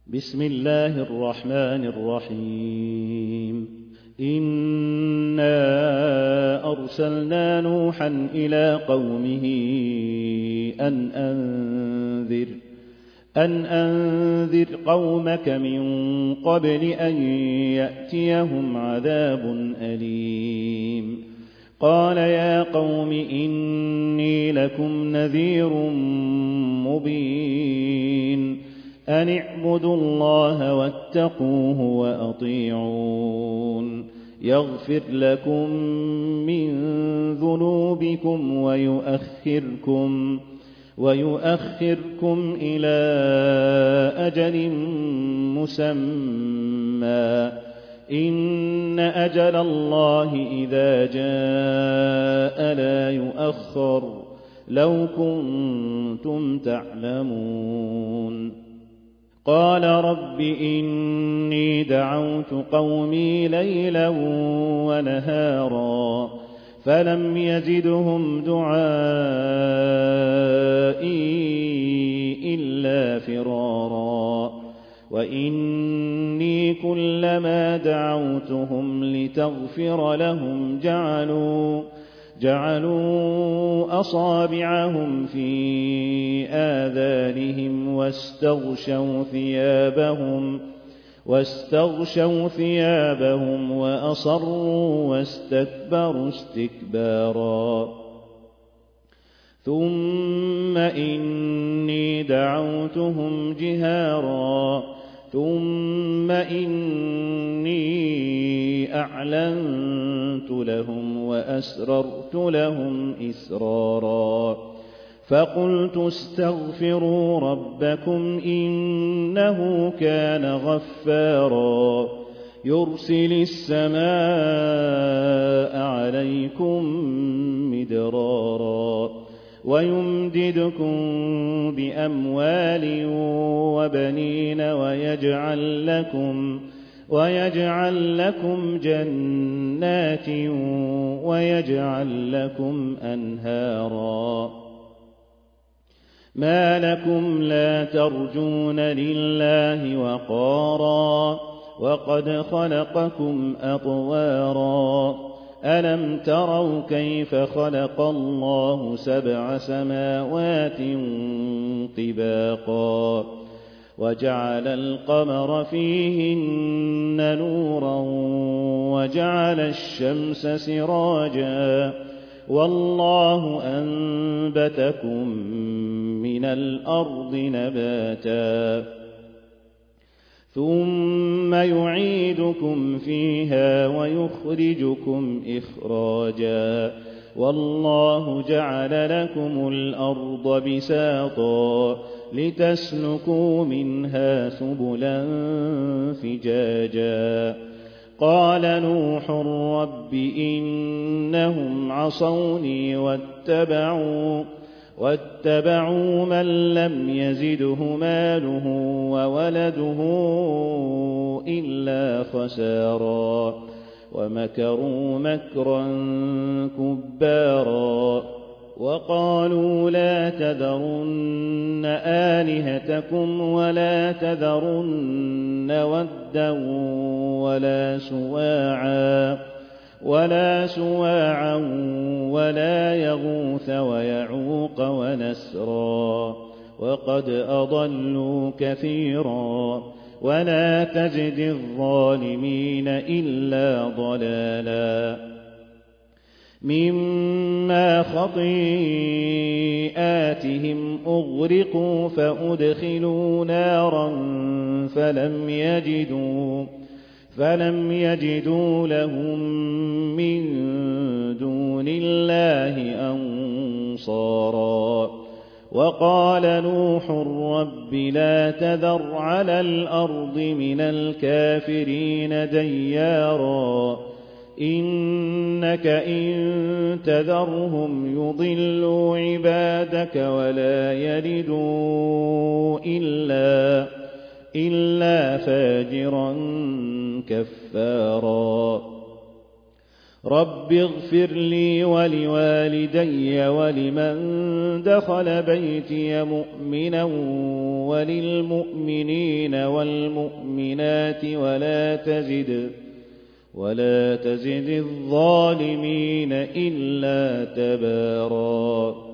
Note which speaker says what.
Speaker 1: بسم الله الرحمن الرحيم. إنا أرسلنا نوحا إلى قومه أن أنذر قومك من قبل أن يأتيهم عذاب أليم. قال يا قوم إني لكم نذير مبين. أن اعبدوا الله واتقوه وأطيعون يغفر لكم من ذنوبكم ويؤخركم إلى أجل مسمى إن أجل الله إذا جاء لا يؤخر لو كنتم تعلمون. قال رب إني دعوت قومي ليلا ونهارا فلم يزدهم دعائي إلا فرارا وإني كلما دعوتهم لتغفر لهم جعلوا أصابعهم في آذانهم واستغشوا ثيابهم وأصروا واستكبروا استكبارا. ثم إني دعوتهم جهارا ثم إني أعلنت لهم وأسررت لهم إسرارا. فقلت استغفروا ربكم إنه كان غفارا يرسل السماء عليكم مدرارا ويمددكم بأموال وبنين ويجعل لكم جنات ويجعل لكم أنهارا. ما لكم لا ترجون لله وقارا وقد خلقكم أطوارا. ألم تروا كيف خلق الله 7 سماوات طباقا وجعل القمر فيهن نورا وجعل الشمس سراجا والله أنبتكم من الأرض نباتا ثم يعيدكم فيها ويخرجكم إخراجا والله جعل لكم الأرض بساطا لتسلكوا منها سبلا فجاجا. قال نوح رب إنهم عصوني واتبعوا من لم يزده ماله وولده إلا خسارا ومكروا مكرا كبارا. وقالوا لا تذرن آلهتكم ولا تذرن ودا ولا سواعا ولا يغوث ويعوق ونسرا وقد أضلوا كثيرا ولا تزد الظالمين إلا ضلالا. مما خطيئاتهم أغرقوا فأدخلوا نارا فلم يجدوا لهم من دون الله أنصارا. وقال نوح رب لا تذر على الأرض من الكافرين ديارا إنك إن تذرهم يضلوا عبادك ولا يلدوا إلا فاجرا كفارا. رب اغفر لي ولوالدي ولمن دخل بيتي مؤمنا وللمؤمنين والمؤمنات ولا تزد الظالمين إلا تباراً